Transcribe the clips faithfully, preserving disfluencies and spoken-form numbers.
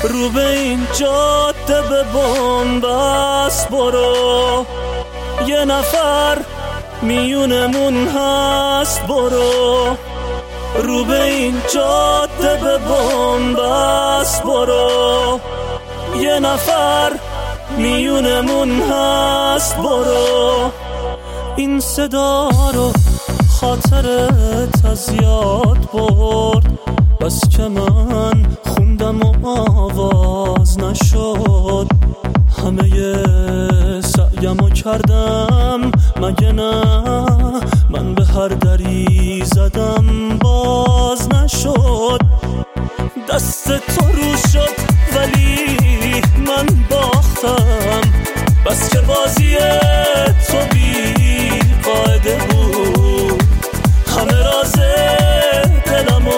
رو به این جاده به بنبست برو، یه نفر میونمون هست برو. رو به این جاده به بنبست برو، یه نفر میونمون هست برو. این صدا رو خاطرت از یاد برد، بس که من خوندم و آواز نشد. همه سعیمو کردم مگه نه، من به هر دری زدم باز نشد. دست تو رو شد ولی من باختم، بس که بازی تو بی قاعده بود. همه راز دلمو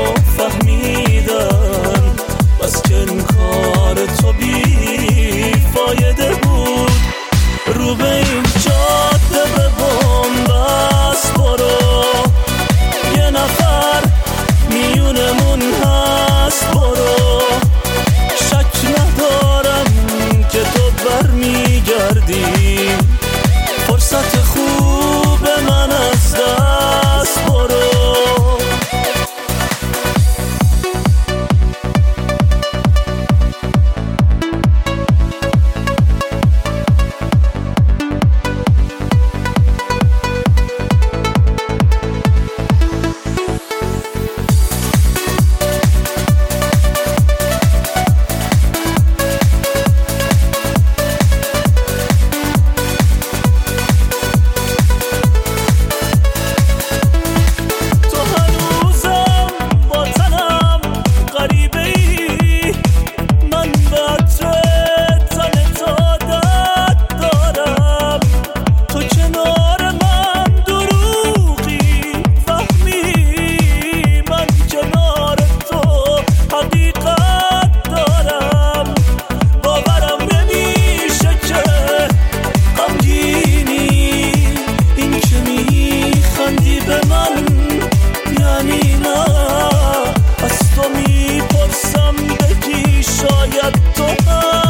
فهمیدن، بس که این کار تو بی فایده بود. رو به این جاده به بنبست برو، یه نفر میونمون هست برو. شک ندارم که تو برمیگردی، فرصت خوب من از دست برو. شاید تو هم